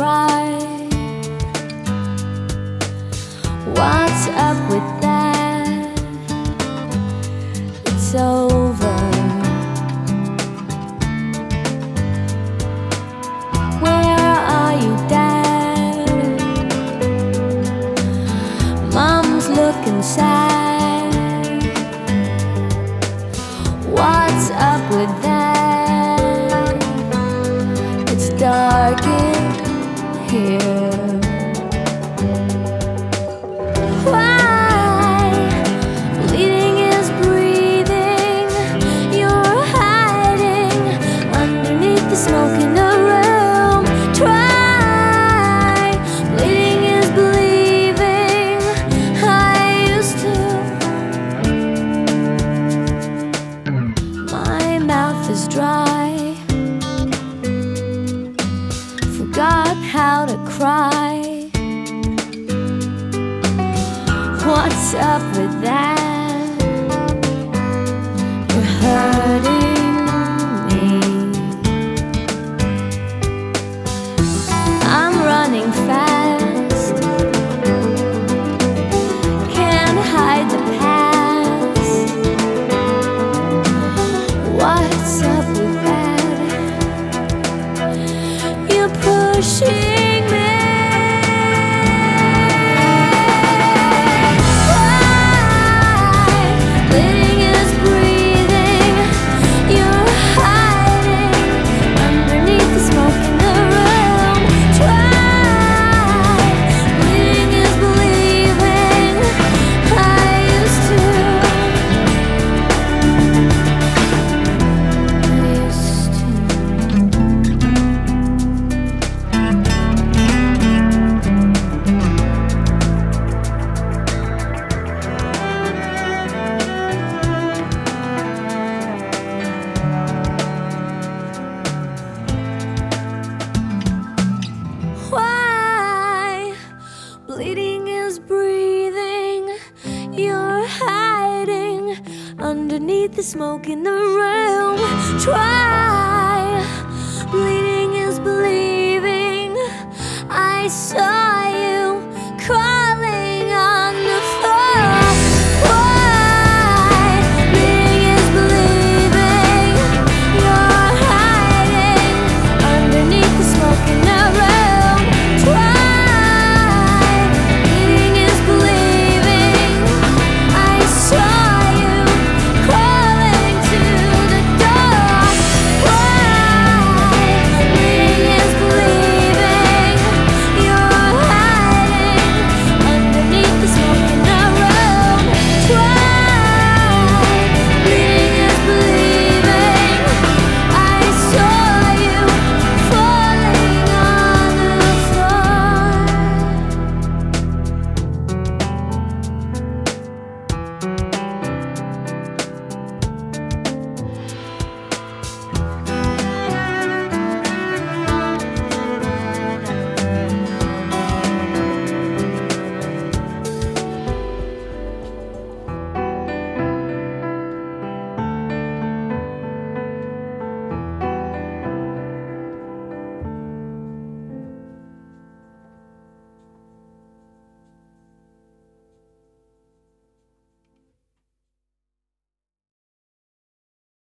cry. What's up with that? It's over. Where are you, Dad? Mom's looking sad. What's up with that? It's dark in here. Why? Bleeding is breathing. You're hiding underneath the smoke in the room. Try. Bleeding is believing. I used to. My mouth is dry. Forgot how to cry. What's up with that? You're hurting me. I'm running fast. Can't hide the past. What's up with that? You're pushing me. Bleeding is breathing. You're hiding underneath the smoke in the room. Try. Bleeding is believing. I saw.